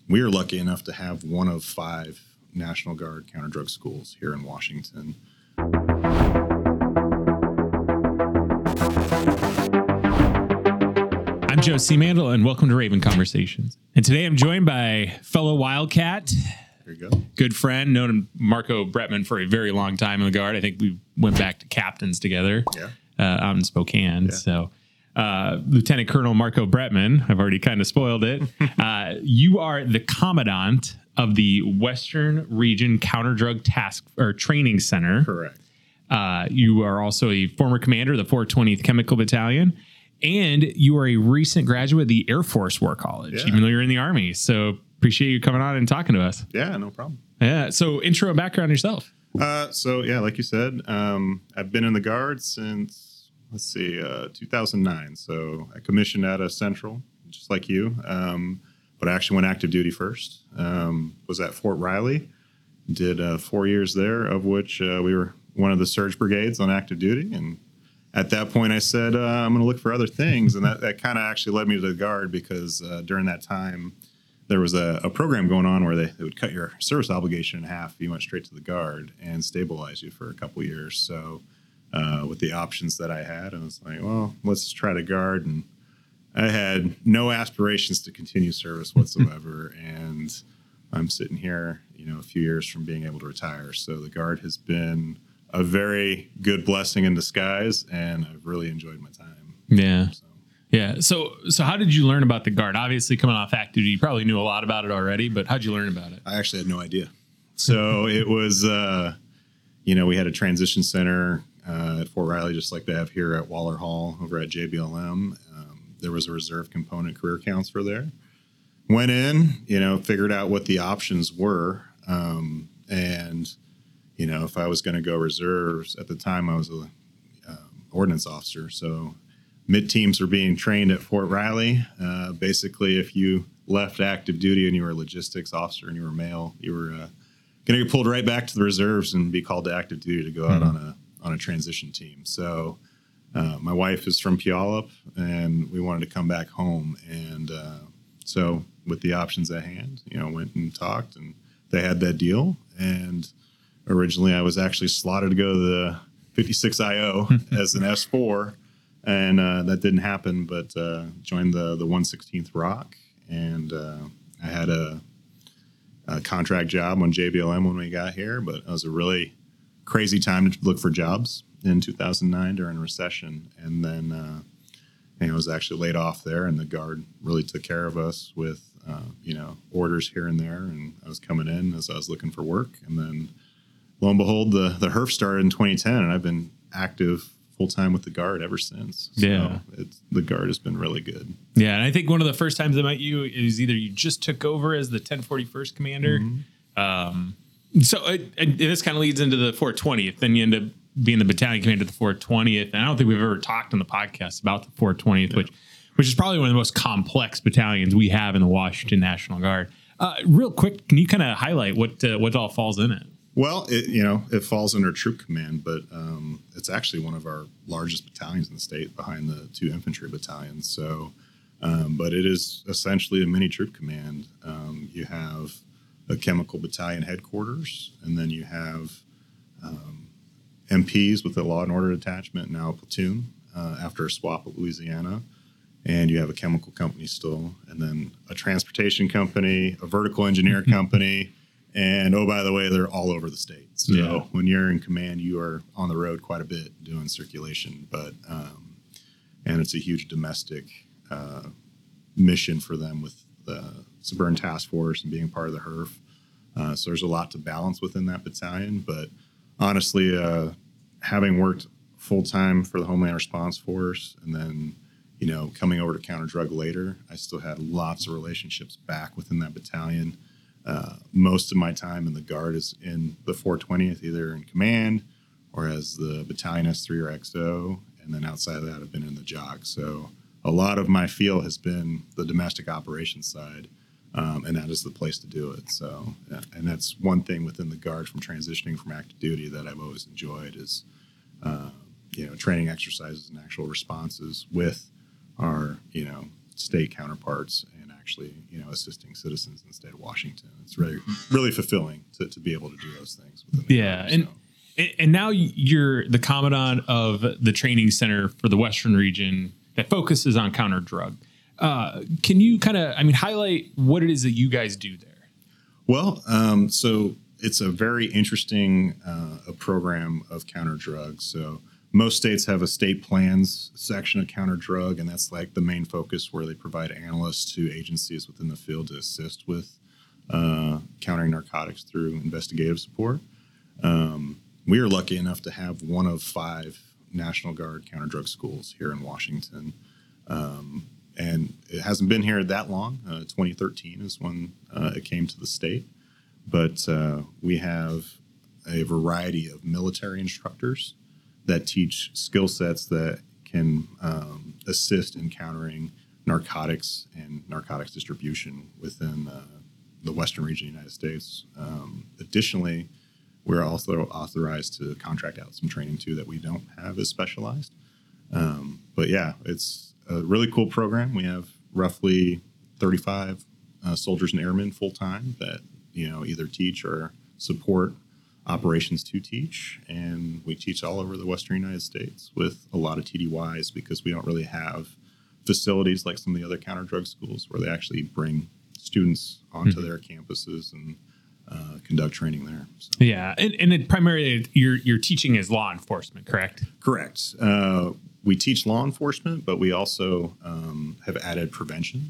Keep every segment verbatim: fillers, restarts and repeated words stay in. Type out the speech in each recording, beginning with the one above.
we are lucky enough to have one of five National Guard counter drug schools here in Washington. I'm Joe C. Mandel, and welcome to Raven Conversations. And today I'm joined by fellow Wildcat, There you go. good friend, known Marco Bretman for a very long time in the Guard. I think we went back to captains together Yeah. uh, out in Spokane. Yeah. So uh, Lieutenant Colonel Marco Bretman, I've already kind of spoiled it. uh, you are the commandant of the Western Region Counter Drug Task or Training Center. Correct. Uh, you are also a former commander of the four twentieth Chemical Battalion, and you are a recent graduate of the Air Force War College, Yeah. even though you're in the Army. So appreciate you coming on and talking to us. Yeah, no problem. Yeah. So intro and background yourself. Uh, so, yeah, like you said, um, I've been in the Guard since, let's see, uh, two thousand nine. So I commissioned out of Central, just like you, um, but I actually went active duty first. Um, was at Fort Riley, did uh, four years there, of which uh, we were one of the surge brigades on active duty. And at that point, I said, uh, I'm going to look for other things. And that, that kind of actually led me to the Guard because uh, during that time, there was a, a program going on where they, they would cut your service obligation in half if you went straight to the Guard and stabilize you for a couple years. So uh, with the options that I had, I was like, well, let's try the Guard. And I had no aspirations to continue service whatsoever. And I'm sitting here, you know, a few years from being able to retire. So the Guard has been a very good blessing in disguise, and I've really enjoyed my time. Yeah. So. Yeah. So, so how did you learn about the Guard? Obviously, coming off active duty, you probably knew a lot about it already, but how'd you learn about it? I actually had no idea. So it was, uh, you know, we had a transition center uh, at Fort Riley, just like they have here at Waller Hall over at J B L M. Um, there was a reserve component career counselor there. Went in, you know, figured out what the options were. Um, and, you know, if I was going to go reserves, at the time I was a um, ordnance officer. So mid-teams were being trained at Fort Riley. Uh, basically, if you left active duty and you were a logistics officer and you were male, you were uh, going to get pulled right back to the reserves and be called to active duty to go out Mm-hmm. on a on a transition team. So uh, my wife is from Puyallup, and we wanted to come back home. And uh, so with the options at hand, you know, went and talked, and they had that deal. And originally, I was actually slotted to go to the fifty-six I O as an S four. And uh, that didn't happen, but uh, joined the the one sixteenth Rock, and uh, I had a, a contract job on J B L M when we got here. But it was a really crazy time to look for jobs in two thousand nine during a recession, and then uh, you know, I was actually laid off there, and the Guard really took care of us with uh, you know orders here and there, and I was coming in as I was looking for work, and then lo and behold, the the H R F started in twenty ten, and I've been active full time with the Guard ever since. So Yeah. it's, the Guard has been really good. Yeah. And I think one of the first times I met you is either you just took over as the ten forty-first commander. Mm-hmm. Um, so it, and this kind of leads into the four twentieth. Then you end up being the battalion commander of the four twentieth. And I don't think we've ever talked on the podcast about the four twentieth, yeah. which which is probably one of the most complex battalions we have in the Washington National Guard. Uh, real quick, can you kind of highlight what uh, what all falls in it? Well, it, you know, it falls under troop command, but um, it's actually one of our largest battalions in the state behind the two infantry battalions. So, um, but it is essentially a mini troop command. Um, you have a chemical battalion headquarters, and then you have um, M Ps with a law and order detachment, now a platoon uh, after a swap at Louisiana. And you have a chemical company still, and then a transportation company, a vertical engineer company. And, oh, by the way, they're all over the state. So yeah. when you're in command, you are on the road quite a bit doing circulation. But um, and it's a huge domestic uh, mission for them with the Suburban Task Force and being part of the H R F. Uh, so there's a lot to balance within that battalion. But honestly, uh, having worked full-time for the Homeland Response Force and then, you know, coming over to counter drug later, I still had lots of relationships back within that battalion. Uh, most of my time in the Guard is in the four twentieth, either in command or as the battalion S three or X O. And then outside of that, I've been in the J O C. So a lot of my field has been the domestic operations side, um, and that is the place to do it. So, and that's one thing within the Guard from transitioning from active duty that I've always enjoyed is, uh, you know, training exercises and actual responses with our, you know, state counterparts and actually, you know, assisting citizens in the state of Washington. It's really, really fulfilling to, to be able to do those things. Within the Yeah. Guard, And, so. and now you're the commandant of the training center for the Western region that focuses on counter drug. Uh, can you kind of, I mean, highlight what it is that you guys do there? Well, um, so it's a very interesting uh, a program of counter drugs. So most states have a state plans section of counter drug, and that's like the main focus where they provide analysts to agencies within the field to assist with uh, countering narcotics through investigative support. Um, we are lucky enough to have one of five National Guard counter drug schools here in Washington. Um, and it hasn't been here that long. Uh, twenty thirteen is when uh, it came to the state. But uh, we have a variety of military instructors that teach skill sets that can um, assist in countering narcotics and narcotics distribution within uh, the Western region of the United States. Um, additionally, we're also authorized to contract out some training too that we don't have as specialized. Um, but yeah, it's a really cool program. We have roughly thirty-five uh, soldiers and airmen full time that, you know, either teach or support operations to teach. And we teach all over the Western United States with a lot of T D Ys because we don't really have facilities like some of the other counter drug schools where they actually bring students onto mm-hmm. their campuses and uh, conduct training there. So. Yeah. And, and it primarily you're, you're teaching as law enforcement, correct? Correct. Uh, we teach law enforcement, but we also um, have added prevention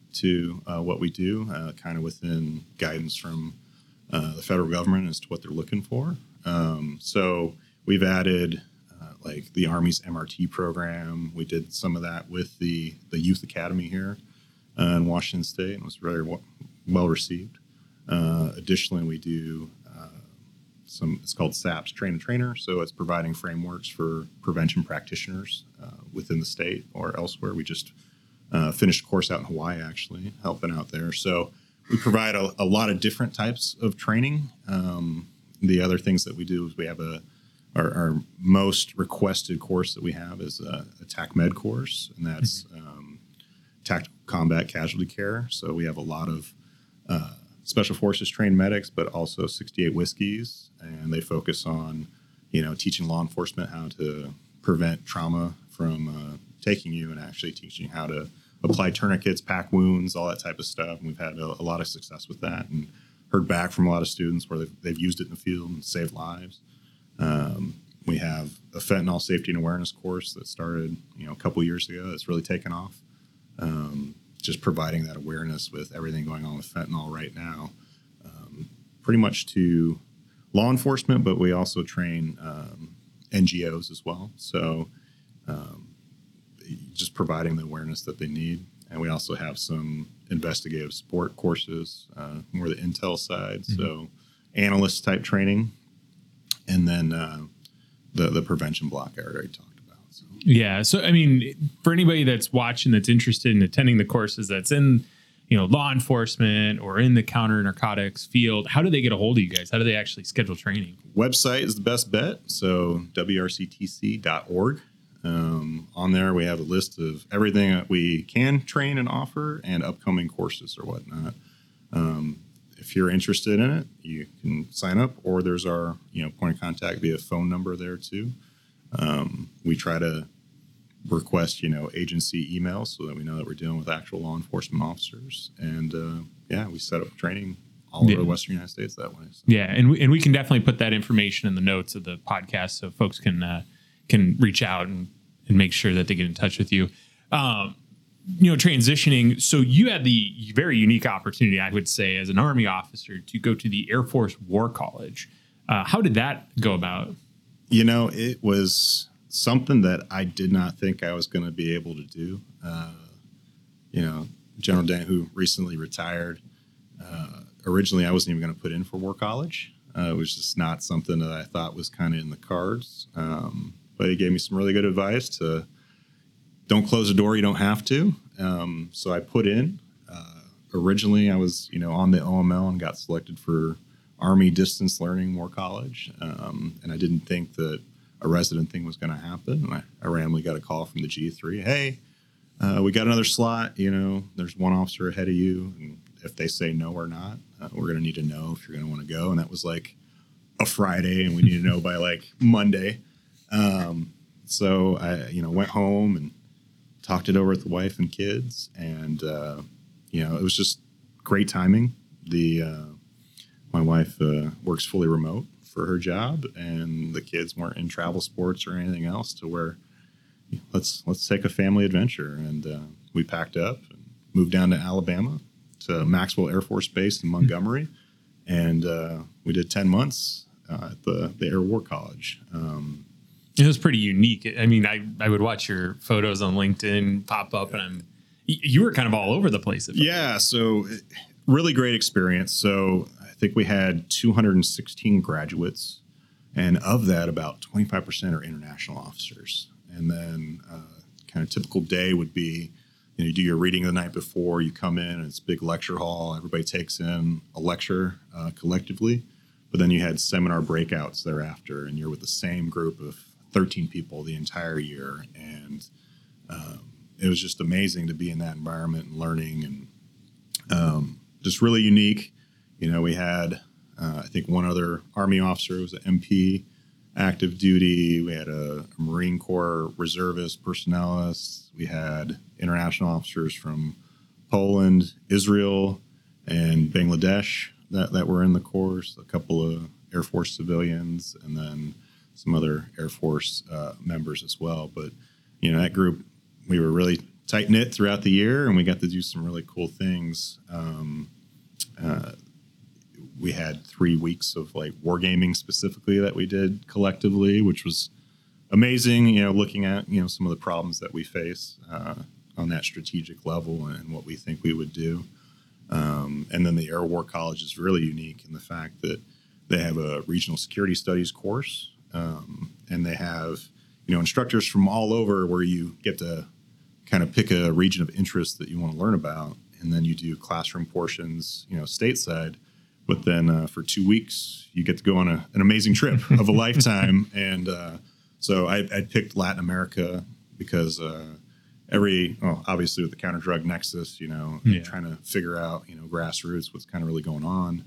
to uh, what we do, uh, kind of within guidance from uh, the federal government as to what they're looking for. Um, so we've added uh, like the Army's M R T program. We did some of that with the, the Youth Academy here uh, in Washington State, and it was very w- well received. Uh, additionally, we do uh, some, it's called SAPS, Train a Trainer. So it's providing frameworks for prevention practitioners uh, within the state or elsewhere. We just Uh, finished a course out in Hawaii, actually, helping out there. So we provide a, a lot of different types of training. Um, the other things that we do is we have a our, our most requested course that we have is a, a TAC Med course, and that's um, tactical combat casualty care. So we have a lot of uh, special forces trained medics, but also sixty-eight Whiskeys, and they focus on, you know, teaching law enforcement how to prevent trauma from uh, taking you, and actually teaching how to apply tourniquets, pack wounds, all that type of stuff. And we've had a, a lot of success with that and heard back from a lot of students where they've, they've used it in the field and saved lives. Um, we have a fentanyl safety and awareness course that started, you know, a couple years ago. That's really taken off. Um, just providing that awareness with everything going on with fentanyl right now, um, pretty much to law enforcement, but we also train um, N G Os as well. So, um, just providing the awareness that they need. And we also have some investigative support courses, uh, more the intel side. Mm-hmm. So analyst type training. And then uh, the, the prevention block I already talked about. So. Yeah. So, I mean, for anybody that's watching, that's interested in attending the courses that's in, you know, law enforcement or in the counter narcotics field, how do they get a hold of you guys? How do they actually schedule training? Website is the best bet. So W R C T C dot org. Um, on there, we have a list of everything that we can train and offer and upcoming courses or whatnot. Um, if you're interested in it, you can sign up, or there's our, you know, point of contact via phone number there too. Um, we try to request, you know, agency emails so that we know that we're dealing with actual law enforcement officers. And, uh, yeah, we set up training all yeah. over the Western United States that way. So. Yeah. And we, and we can definitely put that information in the notes of the podcast so folks can, uh, can reach out and, and make sure that they get in touch with you. Um, you know, transitioning. So you had the very unique opportunity, I would say, as an Army officer to go to the Air Force War College. Uh, how did that go about? You know, it was something that I did not think I was going to be able to do. Uh, you know, General Dent, who recently retired, uh, originally I wasn't even going to put in for War College. Uh, it was just not something that I thought was kind of in the cards. Um, But he gave me some really good advice to don't close a door you don't have to. Um, so I put in. Uh, originally, I was, you know, on the O M L and got selected for Army Distance Learning War College. Um, and I didn't think that a resident thing was going to happen. And I, I randomly got a call from the G three. Hey, uh, we got another slot. You know, there's one officer ahead of you, and if they say no or not, uh, we're going to need to know if you're going to want to go. And that was like a Friday, and we need to know by like Monday. Um, so I, you know, went home and talked it over with the wife and kids, and uh, you know, it was just great timing. The uh, my wife uh, works fully remote for her job, and the kids weren't in travel sports or anything else to where let's let's take a family adventure. And uh, we packed up and moved down to Alabama to Maxwell Air Force Base in Montgomery, and uh, we did ten months uh, at the the Air War College. Um, It was pretty unique. I mean, I, I would watch your photos on LinkedIn pop up, and I'm you were kind of all over the place. Yeah, so really great experience. So I think we had two hundred sixteen graduates, and of that, about twenty-five percent are international officers. And then uh, kind of typical day would be, you know, you do your reading the night before, you come in, and it's a big lecture hall. Everybody takes in a lecture uh, collectively, but then you had seminar breakouts thereafter, and you're with the same group of thirteen people the entire year. And um, it was just amazing to be in that environment and learning, and um, just really unique. You know, we had, uh, I think, one other Army officer who was an M P, active duty. We had a, a Marine Corps reservist, personnelist. We had international officers from Poland, Israel, and Bangladesh that, that were in the course, a couple of Air Force civilians, and then some other Air Force uh, members as well. But, you know, that group, we were really tight knit throughout the year, and we got to do some really cool things. Um, uh, we had three weeks of like wargaming specifically that we did collectively, which was amazing, you know, looking at, you know, some of the problems that we face uh, on that strategic level and what we think we would do. Um, and then the Air War College is really unique in the fact that they have a regional security studies course. Um, and they have, you know, instructors from all over where you get to kind of pick a region of interest that you want to learn about. And then you do classroom portions, you know, stateside. But then uh, for two weeks, you get to go on a, an amazing trip of a lifetime. And uh, so I, I picked Latin America because uh, every, well, obviously with the counter drug nexus, you know, yeah. trying to figure out, you know, grassroots, what's kind of really going on.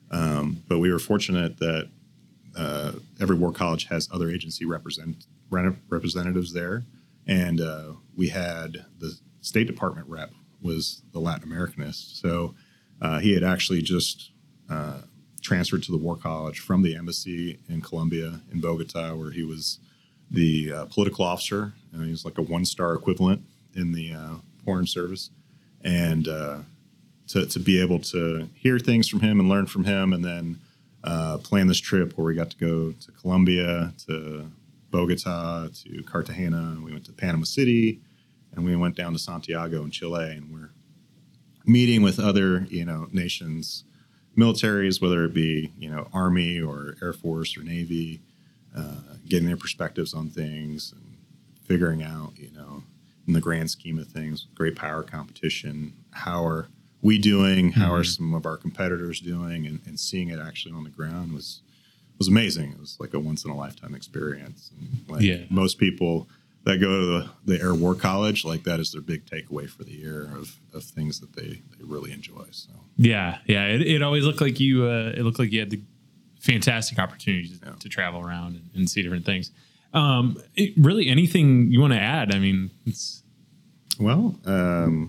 Um, but we were fortunate that Uh, every war college has other agency represent, representatives there. And uh, we had the State Department rep was the Latin Americanist. So uh, he had actually just uh, transferred to the War College from the embassy in Colombia, in Bogota, where he was the uh, political officer. And he was like a one-star equivalent in the uh, Foreign Service. And uh, to, to be able to hear things from him and learn from him, and then uh, plan this trip where we got to go to Colombia, to Bogota, to Cartagena. We went to Panama City, and we went down to Santiago in Chile, and we're meeting with other, you know, nations, militaries, whether it be, you know, Army or Air Force or Navy, uh, getting their perspectives on things and figuring out, you know, in the grand scheme of things, great power competition, how are we doing? How mm-hmm. are some of our competitors doing? And, and seeing it actually on the ground was was amazing. It was like a once in a lifetime experience. And like yeah. most people that go to the, the Air War College, like that is their big takeaway for the year of, of things that they, they really enjoy. So yeah, yeah. It, it always looked like you. Uh, it looked like you had the fantastic opportunities yeah. to travel around and, and see different things. Um, it, really, anything you want to add? I mean, it's well. Um,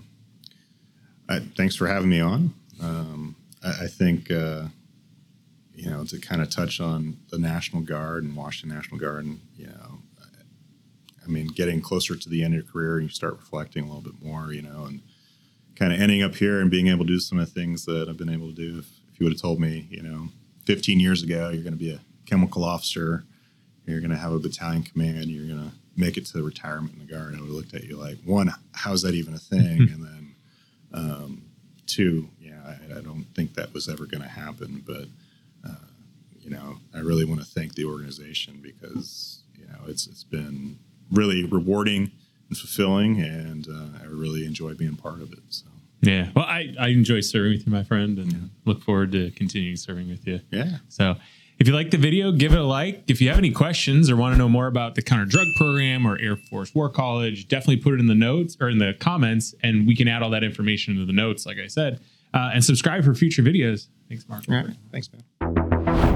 I, thanks for having me on. Um, I, I think, uh, you know, to kind of touch on the National Guard and Washington National Guard, and, you know, I, I mean, getting closer to the end of your career, you start reflecting a little bit more, you know, and kind of ending up here and being able to do some of the things that I've been able to do. If, if you would have told me, you know, fifteen years ago, you're going to be a chemical officer, you're going to have a battalion command, you're going to make it to retirement in the Guard, I would have looked at you like, one, how's that even a thing? And then, Um, two, yeah, I, I don't think that was ever going to happen, but, uh, you know, I really want to thank the organization because, you know, it's, it's been really rewarding and fulfilling, and, uh, I really enjoy being part of it. So, yeah, well, I, I enjoy serving with you, my friend, and yeah. look forward to continuing serving with you. Yeah. So, If you like the video, give it a like. If you have any questions or want to know more about the counter drug program or Air Force War College, definitely put it in the notes or in the comments, and we can add all that information into the notes, like I said. Uh, and subscribe for future videos. Thanks, Mark. All right. Thanks, man.